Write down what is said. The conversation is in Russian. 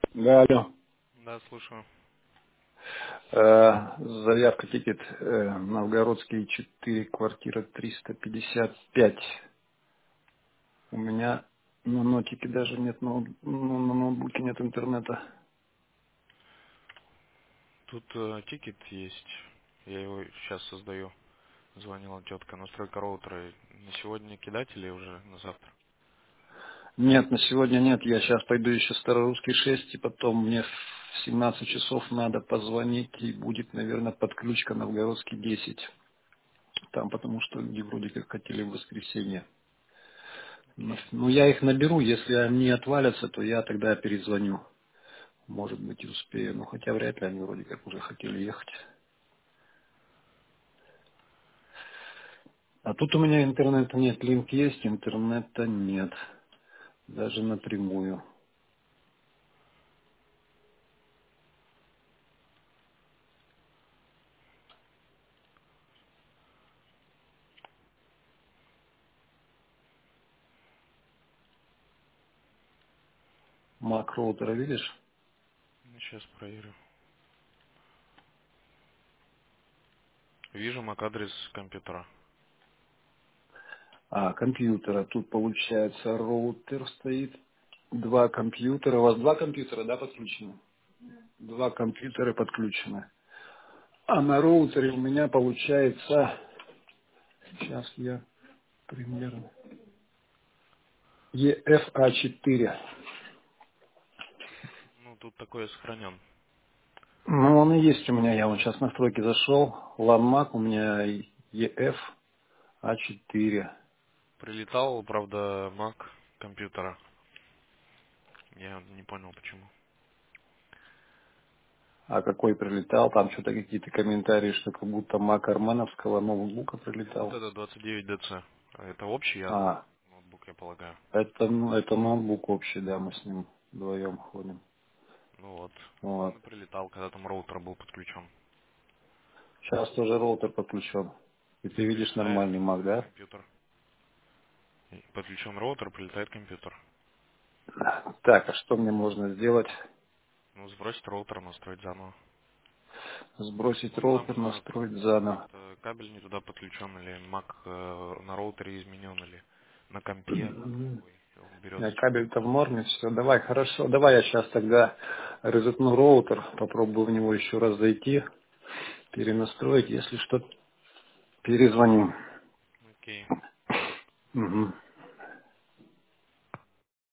Да, алло. Да, слушаю. Заявка тикет Новгородский 4, квартира 355. У меня на нотике даже нет, на ноутбуке нет интернета. Тут тикет есть. Я его сейчас создаю. Звонила тетка. Настройка роутера на сегодня кидать или уже на завтра? Нет, на сегодня нет. Я сейчас пойду еще Старорусский 6, и потом мне в 17 часов надо позвонить, и будет, наверное, подключка Новгородский 10. Там, потому что люди вроде как хотели в воскресенье. Окей. Ну, я их наберу, если они отвалятся, то я тогда перезвоню. Может быть, и успею. Ну, хотя вряд ли они вроде как уже хотели ехать. А тут у меня интернета нет. Линк есть, интернета нет. Даже напрямую. Мак роутера видишь? Ну, сейчас проверю. Вижу MAC-адрес компьютера. А, компьютера. Тут получается роутер стоит. Два компьютера. У вас два компьютера, да, подключены? Два компьютера подключены. А на роутере у меня получается... Сейчас я примерно... EFA4. Ну, тут такое сохранен. Ну, он и есть у меня. Я вот сейчас в настройки зашел. LAN-MAC у меня EFA4. Прилетал, правда, Mac компьютера. Я не понял, почему. А какой прилетал? Там что-то какие-то комментарии, что как будто Mac армановского ноутбука Ну, вот прилетал. это 29DC. Это общий А, ноутбук, я полагаю. это ноутбук общий, да, мы с ним вдвоем ходим. Ну вот. Он Вот. и прилетал, когда там роутер был подключен. Сейчас тоже роутер подключен. И ты видишь Прилетает нормальный Mac, да? компьютер. И подключен роутер, прилетает компьютер. Так, а что мне можно сделать? Ну, сбросить роутер, настроить заново. Сбросить Ну, там роутер, настроить заново. как-то кабель не туда подключен, или Mac на роутере изменен, или на компе какой он берет. Кабель-то в норме, все, давай, хорошо, давай я сейчас тогда резетну роутер, попробую в него еще раз зайти, перенастроить, если что, перезвоним. Окей. Мгм.